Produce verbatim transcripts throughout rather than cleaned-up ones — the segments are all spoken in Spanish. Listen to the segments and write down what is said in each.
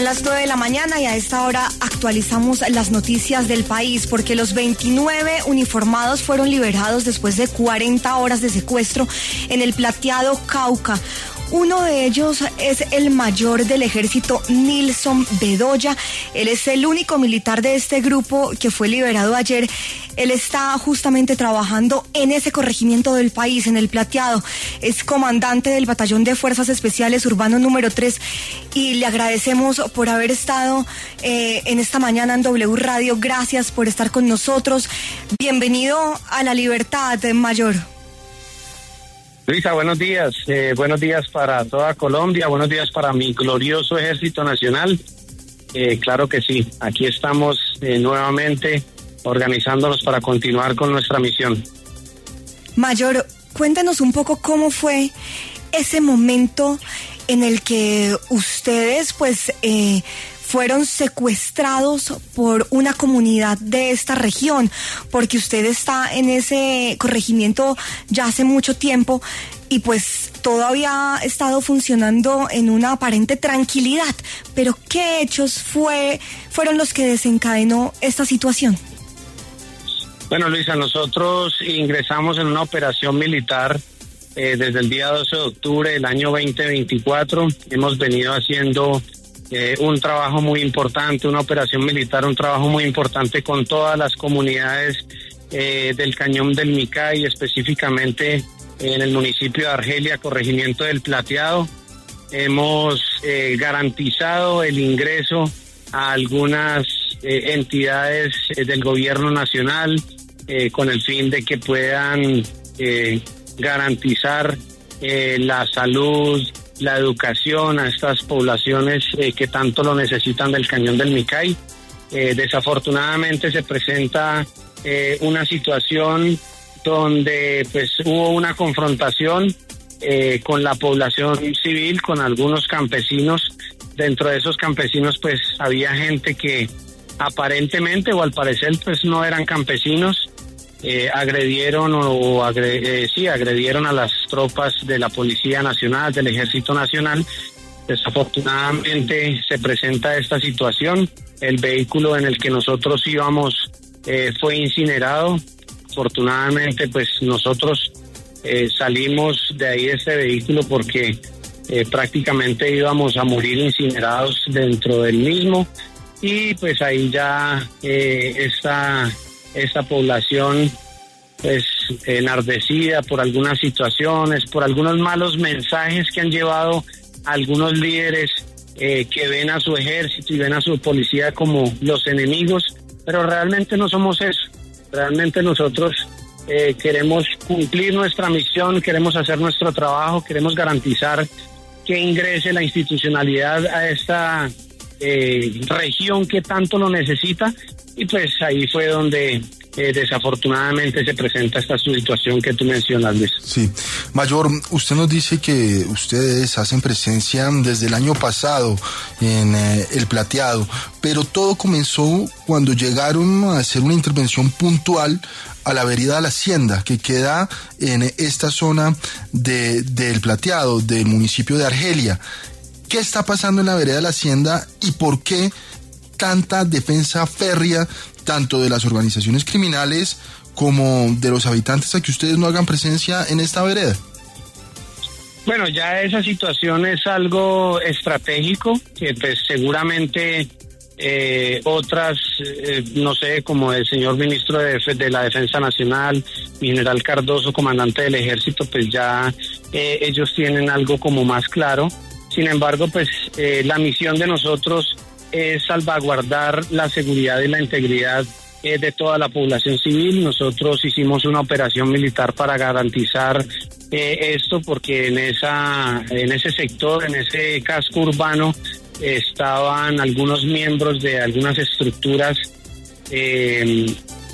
Son las nueve de la mañana y a esta hora actualizamos las noticias del país porque los veintinueve uniformados fueron liberados después de cuarenta horas de secuestro en el Plateado, Cauca. Uno de ellos es el mayor del ejército, Nilson Bedoya. Él es el único militar de este grupo que fue liberado ayer. Él está justamente trabajando en ese corregimiento del país, en el Plateado. Es comandante del Batallón de Fuerzas Especiales Urbano número tres y le agradecemos por haber estado eh, en esta mañana en W Radio. Gracias por estar con nosotros. Bienvenido a la libertad, mayor. Luisa, buenos días. Eh, buenos días para toda Colombia, buenos días para mi glorioso Ejército Nacional. Eh, claro que sí, aquí estamos eh, nuevamente organizándonos para continuar con nuestra misión. Mayor, cuéntanos un poco cómo fue ese momento en el que ustedes pues eh, fueron secuestrados por una comunidad de esta región, porque usted está en ese corregimiento ya hace mucho tiempo y pues todavía ha estado funcionando en una aparente tranquilidad. Pero ¿qué hechos fue, fueron los que desencadenó esta situación? Bueno, Luisa, nosotros ingresamos en una operación militar eh, desde el día doce de octubre del año veinte veinticuatro. Hemos venido haciendo Eh, un trabajo muy importante, una operación militar, un trabajo muy importante con todas las comunidades eh, del Cañón del Micay, específicamente en el municipio de Argelia, corregimiento del Plateado. Hemos eh, garantizado el ingreso a algunas eh, entidades eh, del gobierno nacional eh, con el fin de que puedan eh, garantizar eh, la salud, la educación a estas poblaciones eh, que tanto lo necesitan del Cañón del Micay. Eh, desafortunadamente se presenta eh, una situación donde pues hubo una confrontación eh, con la población civil, con algunos campesinos. Dentro de esos campesinos pues había gente que aparentemente o al parecer pues no eran campesinos. Eh, agredieron o agre, eh, sí, agredieron a las tropas de la Policía Nacional, del Ejército Nacional. Desafortunadamente se presenta esta situación. El vehículo en el que nosotros íbamos eh, fue incinerado. Afortunadamente, pues nosotros eh, salimos de ahí de este vehículo porque eh, prácticamente íbamos a morir incinerados dentro del mismo. Y pues ahí ya eh, está... esta población pues enardecida por algunas situaciones, por algunos malos mensajes que han llevado a algunos líderes eh, que ven a su ejército y ven a su policía como los enemigos, pero realmente no somos eso. Realmente nosotros eh, queremos cumplir nuestra misión, queremos hacer nuestro trabajo, queremos garantizar que ingrese la institucionalidad a esta eh, región que tanto lo necesita. Y pues ahí fue donde eh, desafortunadamente se presenta esta situación que tú mencionas, Luis. Sí. Mayor, usted nos dice que ustedes hacen presencia desde el año pasado en eh, el Plateado, pero todo comenzó cuando llegaron a hacer una intervención puntual a la vereda de la Hacienda, que queda en esta zona de, del Plateado, del municipio de Argelia. ¿Qué está pasando en la vereda de la Hacienda y por qué tanta defensa férrea tanto de las organizaciones criminales como de los habitantes a que ustedes no hagan presencia en esta vereda? Bueno, ya esa situación es algo estratégico que pues seguramente eh, otras, eh, no sé, como el señor ministro de, de la Defensa Nacional, mi general Cardoso, comandante del Ejército, pues ya eh, ellos tienen algo como más claro. Sin embargo, pues eh, la misión de nosotros es salvaguardar la seguridad y la integridad eh, de toda la población civil. Nosotros hicimos una operación militar para garantizar eh, esto porque en esa en ese sector, en ese casco urbano, eh, estaban algunos miembros de algunas estructuras eh,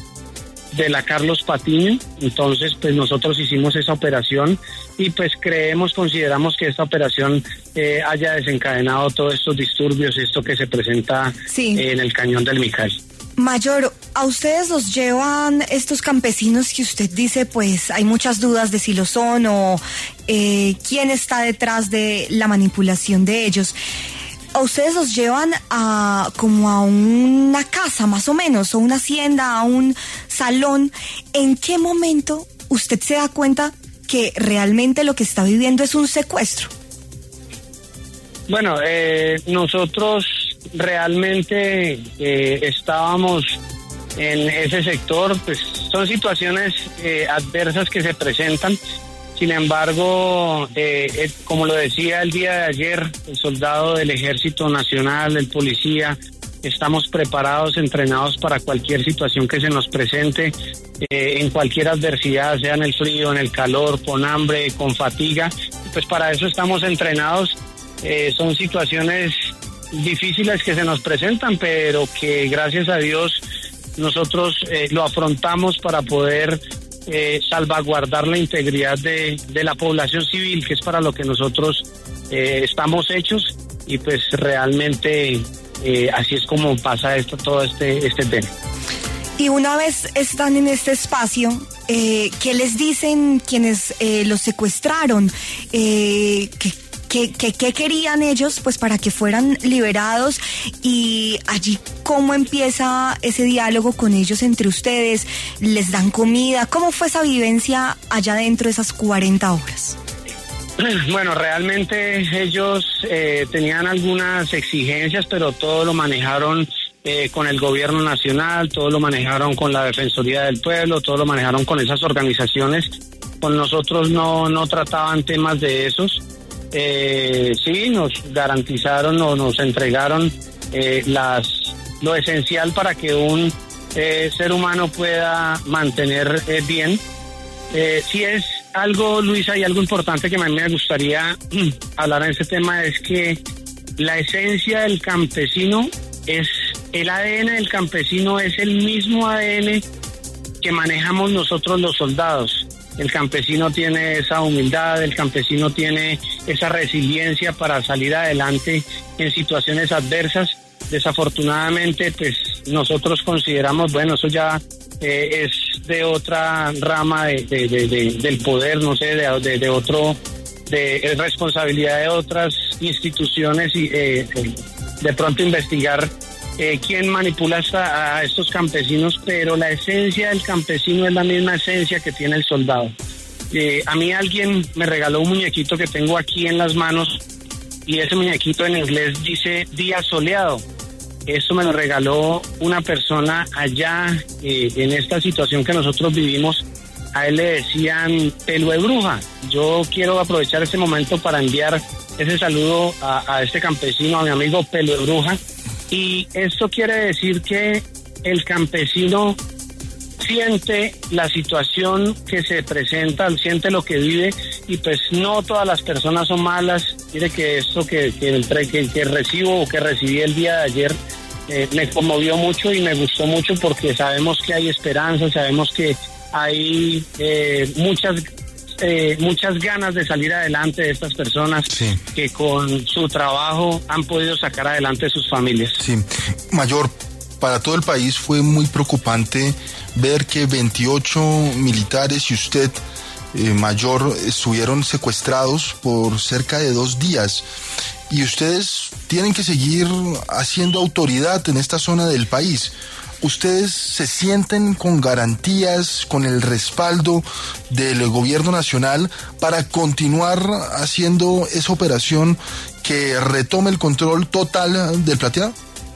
de la Carlos Patiño. Entonces pues nosotros hicimos esa operación y pues creemos, consideramos que esta operación eh, haya desencadenado todos estos disturbios, esto que se presenta sí. eh, en el Cañón del Micay. Mayor, ¿a ustedes los llevan estos campesinos que usted dice, pues hay muchas dudas de si lo son o eh, quién está detrás de la manipulación de ellos? a ustedes los llevan a como a una casa más o menos, o una hacienda, a un salón. ¿En qué momento usted se da cuenta que realmente lo que está viviendo es un secuestro? Bueno, eh, nosotros realmente eh, estábamos en ese sector, pues son situaciones eh, adversas que se presentan. Sin embargo, eh, eh, como lo decía el día de ayer, el soldado del Ejército Nacional, el policía, estamos preparados, entrenados para cualquier situación que se nos presente, eh, en cualquier adversidad, sea en el frío, en el calor, con hambre, con fatiga. Pues para eso estamos entrenados. Eh, son situaciones difíciles que se nos presentan, pero que gracias a Dios nosotros eh, lo afrontamos para poder eh, salvaguardar la integridad de, de la población civil, que es para lo que nosotros eh, estamos hechos, y pues realmente eh, así es como pasa esto, todo este, este tema. Y una vez están en este espacio, eh, ¿qué les dicen quienes eh, los secuestraron? Eh, ¿qué, qué, qué, ¿Qué querían ellos pues para que fueran liberados? Y allí, ¿cómo empieza ese diálogo con ellos entre ustedes? ¿Les dan comida? ¿Cómo fue esa vivencia allá dentro de esas cuarenta horas? Bueno, realmente ellos eh, tenían algunas exigencias, pero todo lo manejaron eh, con el gobierno nacional, todo lo manejaron con la Defensoría del Pueblo, todo lo manejaron con esas organizaciones. Con nosotros no, no trataban temas de esos. Eh, sí, nos garantizaron o nos entregaron eh, las lo esencial para que un eh, ser humano pueda mantener eh, bien. Eh, sí es algo, Luisa, y algo importante que a mí me gustaría mm, hablar en este tema, es que la esencia del campesino es, el A D N del campesino es el mismo A D N que manejamos nosotros los soldados. El campesino tiene esa humildad, el campesino tiene esa resiliencia para salir adelante en situaciones adversas. Desafortunadamente, pues nosotros consideramos, bueno, eso ya eh, es de otra rama de, de, de, de, del poder, no sé, de, de, de otro, de responsabilidad de otras instituciones y eh, de pronto investigar eh, quién manipula hasta a estos campesinos, pero la esencia del campesino es la misma esencia que tiene el soldado. Eh, a mí alguien me regaló un muñequito que tengo aquí en las manos, y ese muñequito en inglés dice día soleado. Eso me lo regaló una persona allá eh, en esta situación que nosotros vivimos. A él le decían pelo de bruja. Yo quiero aprovechar este momento para enviar ese saludo a, a este campesino, a mi amigo pelo de bruja. Y esto quiere decir que el campesino siente la situación que se presenta, siente lo que vive, y pues no todas las personas son malas. Mire que esto que, que, que, que recibo o que recibí el día de ayer eh, me conmovió mucho y me gustó mucho, porque sabemos que hay esperanza, sabemos que hay eh, muchas eh, muchas ganas de salir adelante de estas personas, sí, que con su trabajo han podido sacar adelante sus familias. Sí, Mayor, para todo el país fue muy preocupante ver que veintiocho militares y usted, eh, Mayor, estuvieron secuestrados por cerca de dos días. Y ustedes tienen que seguir haciendo autoridad en esta zona del país. ¿Ustedes se sienten con garantías, con el respaldo del gobierno nacional para continuar haciendo esa operación que retome el control total del Plateado?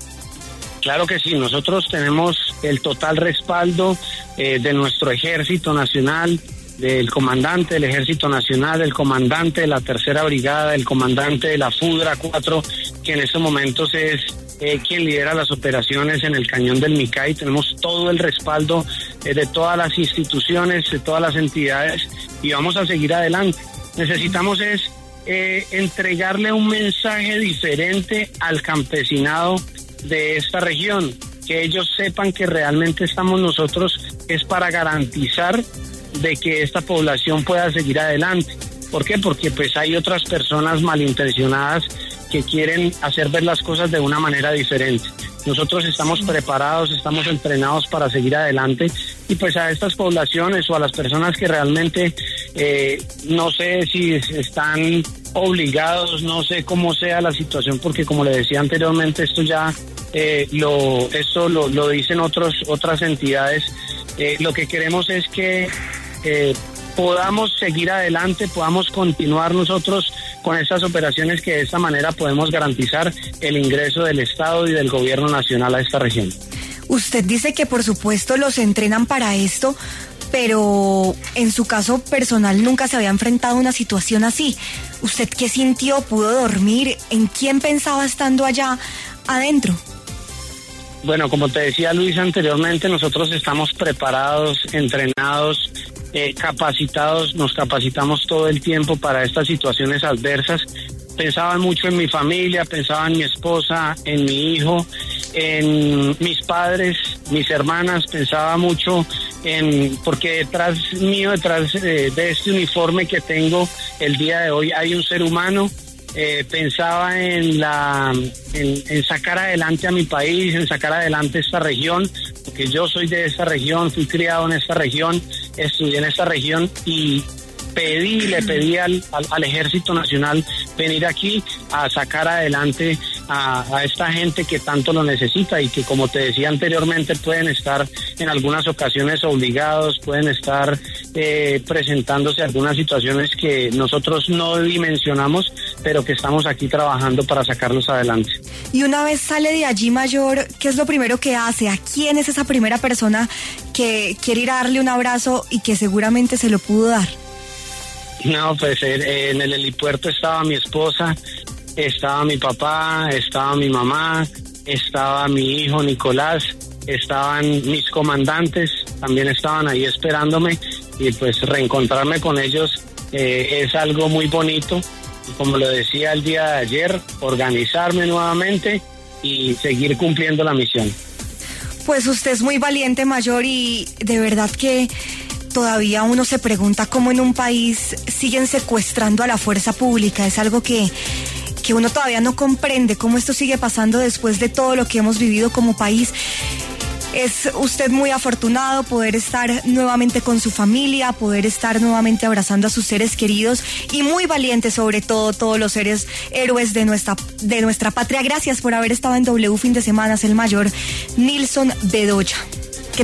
Claro que sí, nosotros tenemos el total respaldo eh, de nuestro Ejército Nacional, del comandante del Ejército Nacional, del comandante de la Tercera Brigada, del comandante de la FUDRA cuatro, que en estos momentos es eh, quien lidera las operaciones en el Cañón del Micay. Tenemos todo el respaldo eh, de todas las instituciones, de todas las entidades, y vamos a seguir adelante. Necesitamos es eh, entregarle un mensaje diferente al campesinado de esta región, que ellos sepan que realmente estamos nosotros es para garantizar de que esta población pueda seguir adelante. ¿Por qué? Porque pues hay otras personas malintencionadas que quieren hacer ver las cosas de una manera diferente. Nosotros estamos preparados, estamos entrenados para seguir adelante, y pues a estas poblaciones o a las personas que realmente eh, no sé si están obligados, no sé cómo sea la situación, porque como le decía anteriormente, esto ya eh, lo esto lo, lo dicen otros otras entidades. Eh, lo que queremos es que eh, podamos seguir adelante, podamos continuar nosotros con estas operaciones, que de esta manera podemos garantizar el ingreso del Estado y del gobierno nacional a esta región. Usted dice que por supuesto los entrenan para esto, pero en su caso personal nunca se había enfrentado a una situación así. ¿Usted qué sintió? ¿Pudo dormir? ¿En quién pensaba estando allá adentro? Bueno, como te decía Luis anteriormente, nosotros estamos preparados, entrenados, eh, capacitados, nos capacitamos todo el tiempo para estas situaciones adversas. Pensaba mucho en mi familia, pensaba en mi esposa, en mi hijo, en mis padres, mis hermanas, pensaba mucho en, porque detrás mío, detrás de, de este uniforme que tengo el día de hoy, hay un ser humano. Eh, pensaba en la en, en sacar adelante a mi país, en sacar adelante esta región, porque yo soy de esta región, fui criado en esta región, estudié en esta región y pedí, le pedí al, al, al Ejército Nacional venir aquí a sacar adelante a, a esta gente que tanto lo necesita y que, como te decía anteriormente, pueden estar en algunas ocasiones obligados, pueden estar eh, presentándose algunas situaciones que nosotros no dimensionamos, pero que estamos aquí trabajando para sacarlos adelante. Y una vez sale de allí, Mayor, ¿qué es lo primero que hace? ¿A quién es esa primera persona que quiere ir a darle un abrazo y que seguramente se lo pudo dar? No, pues eh, en el helipuerto estaba mi esposa, estaba mi papá, estaba mi mamá, estaba mi hijo Nicolás, estaban mis comandantes, también estaban ahí esperándome, y pues reencontrarme con ellos eh, es algo muy bonito. Y como lo decía el día de ayer, organizarme nuevamente y seguir cumpliendo la misión. Pues usted es muy valiente, Mayor, y de verdad que todavía uno se pregunta cómo en un país siguen secuestrando a la fuerza pública. Es algo que, que uno todavía no comprende, cómo esto sigue pasando después de todo lo que hemos vivido como país. Es usted muy afortunado poder estar nuevamente con su familia, poder estar nuevamente abrazando a sus seres queridos, y muy valiente sobre todo todos los seres héroes de nuestra, de nuestra patria. Gracias por haber estado en W Fin de Semana, el Mayor Nilson Bedoya.